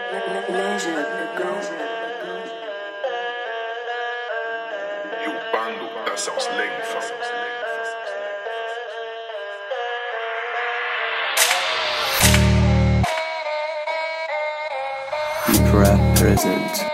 Bando, das aus Lenken. Present.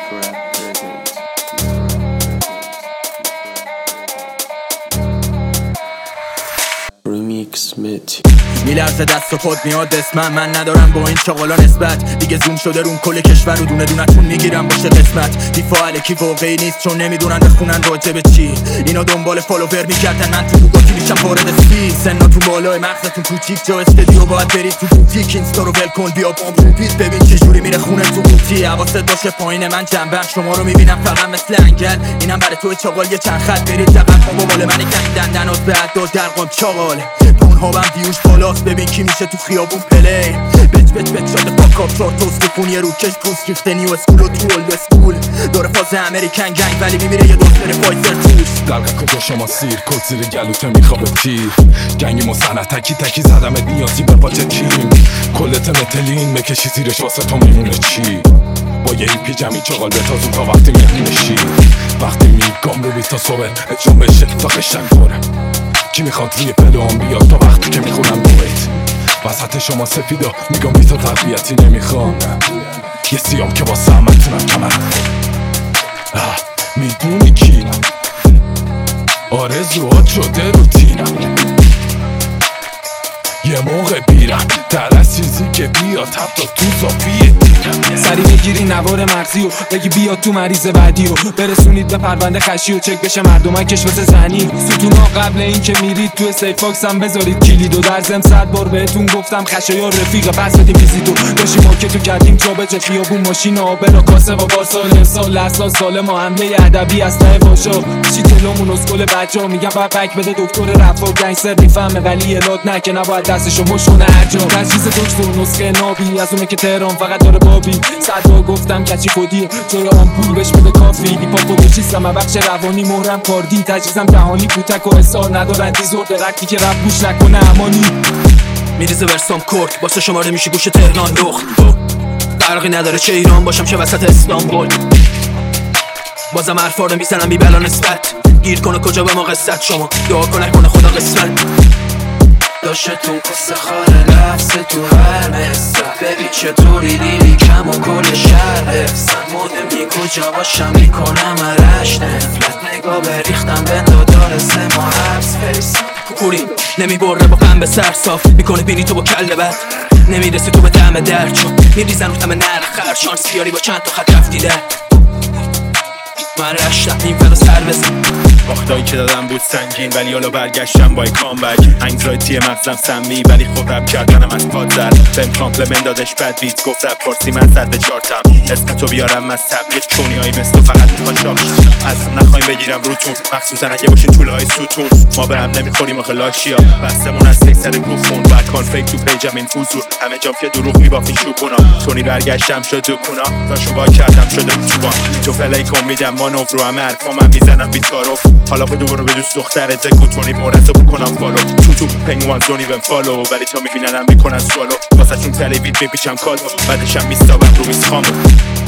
Remix Mitch. میلرزه دست و خود میاد اسمم، من ندارم با این چاقالا نسبت. دیگه زوم شده رون کل کشور و دونه دونتون میگیرم باشه قسمت. دیفاع الکی واقعی نیست چون نمیدونن بخونن راجع به چی. اینا دنبال فالوور میگردن، من تو بوگاتی میشم وارد سپید. سناتون بالای مغزتون کوچیک، جا استدیو باید برید تو بوتیک. اینستا رو ول کن بیا بام روپید، ببین چجوری میره خونه تو قوطی. حواست باشه پایین من جنبم، شما رو میبینم فقط مثل انگل. اینم برای تو چاقال یه چند خط برید دقیق بابا مال من گنگدن دنات به عداد درقام چاقال. پونهابم دیوش بالاست، ببین کی میشه تو خیابون پلی. بچ شده پاک آپ چار توست کن یه روکش پوست ریخته نیو اسکول و تو اولد اسکول. داره فاز امریکن گنگ ولی میمیره یه دوست بره فایزر توش. دلقه کجا شما سیر کل زیر گلوته میخوابه تیر. گنگی مسنه تکی زدمت نیازی به باچه تیم. کلت متلین مکشی زیرش واسه تو میمونه چی. با یه ایپی جمعی چاقال بتازون تا وقتی میمونشی. وقتی میگم رو بیتا صبح اجام بشه تا قشنگ بره. کی میخواد روی پلوان بیاد تا وقتی که میخونم دویت. وسط شما سفیدا میگم بیتا تربیتی نمیخوام. یه سیام که با سمتونم کمرم. میدونی کینم، آرزوات شده روتینم. یه موقع بیرم در از چیزی که بیاد حتی تو زافیه دیرم. سری میگیری نوار مغزی و بگی بیاد تو مریض بعدی و برسونید به پرونده خشی و چک بشه مردمکش واسه زنی. ستونا قبل این که میرید تو سیف باکس هم بذارید کلید و در زم 100 بار بهتون گفتم خشایار رفیق پس بدیم ویزیتو. داشتیم مارکتو کردیم جا به جا خیابون ماشین آبر و کاسه و بارسا سال اساس سالم و حمله ادبی از ته باشا. چی تلومون اسکل بچا میگم باید بک بده دکتر رفا گنگستر میفهمه ولی الاد نه که نباید دستشو مشونه هر جا. تجهیز دکتر نسخه نابی از اونه که تهران فقط داره بابی. 100 بار گفتم کچی خودیه جای آمپول بهش بده کافی. هیپاپ و چیزم بخش روانی مهرم کاردی. تجهیزم جهانی کوتک و حسار ندارن دیزور درکی که رپ گوش نکنه امانی. میریزه ورسام کرک واسه شماره میشی گوش تهران رخ. فرقی نداره چه ایران باشم چه وسط استانبول. بازم حرفا رو میزنم بی بلا نسبت. گیر کنه کجا به ما قصت شما دعا کنه خدا قسمت. داشتون قصه خاره لفظ تو هر مستر. ببین چطوری دیدی کم و کل شهر حفظن. مدمی کجا باشم میکنم رشت نفلت. نگاه بریختم بندو داره 3 ماه حبس فیس. کوری نمیبره با قم به سر صاف میکنه بینی تو با کل بد. نمیرسی تو به دم در چون میریزن رو تم نرخ. شانس بیاری با چند تا خط رفتی در. من رشتم این فدا سر بزن. باختایی که دادم بود سنگین ولی حالا برگشتم با کامبک. انگزایتی مغزم سمی ولی خب رب کردنم از پاد زد. بهم کامپلمنت دادش بد بیت گفت رب پارسی من صد به چارتم. اسمتو بیارم از تبلیغ چونیایی مثل فقط میخوان شاخش. از نخوایم بگیرم روتون مخصوصا اگه باشین طولای ستون. ما به هم نمیخوریم آخه لاشیا بستمون از سر گوخون. بعد کان فیک تو پیجم این فوزور همه جام که دروغ میبافین شوکونا. تونی برگشتم شد دکونا راشو با کردم شده تو تو فلی کن میدم مانور رو همه حرفامم میزنم بیتارو. حالا خودو برو به دوست دخترت زکو تونی مورسو بکنم فالو. تو پنگوان زونی بهم فالو ولی تا میبیننم میکنن سوالو. واسه چون تلی بیت میپیچم کالو بعدشم میستابم رو میز خامو.